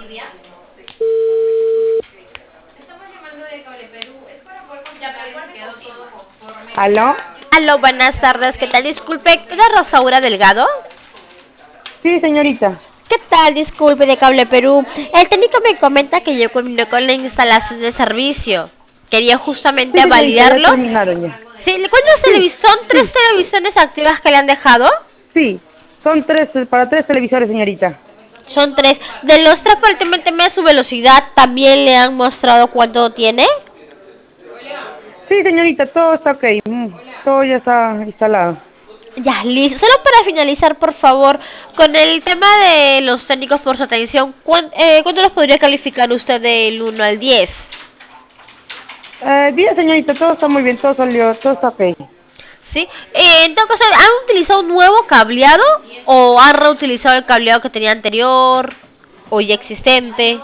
¿Aló? Aló, buenas tardes, ¿qué tal? Disculpe, ¿era Rosaura Delgado? Sí, señorita. ¿Qué tal? Disculpe, de Cable Perú. El técnico me comenta que ya culminó con la instalación del servicio. Quería Sí, justamente señorita, ya validarlo. terminaron ya. Sí, ¿cuántas Sí, son tres sí, televisiones activas que le han dejado? sí. Son tres, para tres televisores, señorita. Son tres. De los tres, por el tema de su velocidad, ¿también le han mostrado cuánto tiene? Sí, señorita, todo está ok. Todo ya está instalado. Ya, listo. Solo para finalizar, por favor, con el tema de los técnicos por su atención, ¿cuánto los podría calificar usted del 1 al 10? 10, señorita, todo está muy bien, todo salió, todo está ok. ¿Sí? En todo caso, ¿han utilizado un nuevo cableado o han reutilizado el cableado que tenía anterior o ya existente?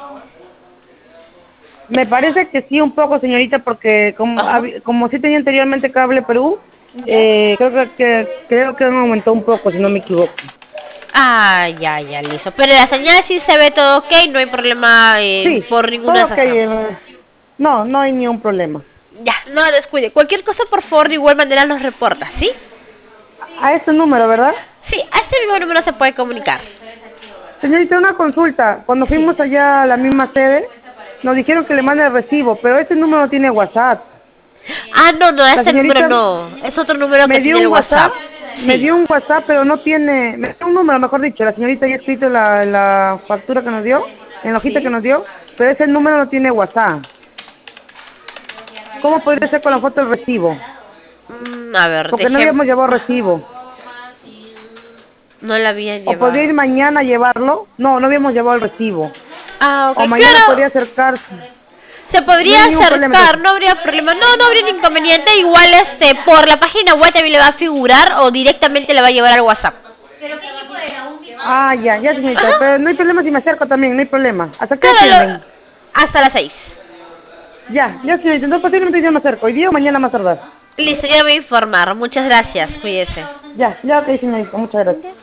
Me parece que sí, un poco, señorita, porque Ajá. como sí tenía anteriormente Cable Perú, ¿Ya? creo que han aumentado un poco, si no me equivoco. Ah, ya, ya, listo. Pero la señal sí se ve todo ok, no hay problema Sí, por ninguna todo ok. razón. No, no hay ningún problema. Ya, no descuide. Cualquier cosa, por favor, de igual manera nos reporta, ¿sí? A este número, ¿verdad? Sí, a este mismo número se puede comunicar. Señorita, una consulta. Cuando Sí. fuimos allá a la misma sede, nos dijeron que le mande el recibo, pero ese número no tiene WhatsApp. Ah, no, no, La este número señorita no. Es otro número que me dio tiene el un WhatsApp. WhatsApp, me Sí. dio un WhatsApp, pero no tiene, me dio un número, mejor dicho. La señorita ya ha escrito la factura que nos dio, en la hojita que Sí. nos dio, pero ese número no tiene WhatsApp. ¿Cómo podría ser con la foto del recibo? A ver, Porque no habíamos llevado recibo. No la habían ¿O podría ir llevado. mañana a llevarlo? No, no habíamos llevado el recibo. Ah, O ok, mañana podría claro. acercarse. Se No podría hay ningún problema acercar, entonces. no habría problema. No, no habría ningún inconveniente. Igual por la página web también le va a figurar o directamente le va a llevar al WhatsApp. Ah, ya, ya, señorita. Ajá. Pero no hay problema si me acerco también, no hay problema. ¿Hasta qué Claro, atienden? hasta las 6. Ya, ya, señorita. Entonces posiblemente yo me acerco. ¿Hoy día o mañana más tardar? Listo, ya me voy a informar. Muchas gracias. Cuídese. Ya, ya, ok, señorita. Muchas gracias.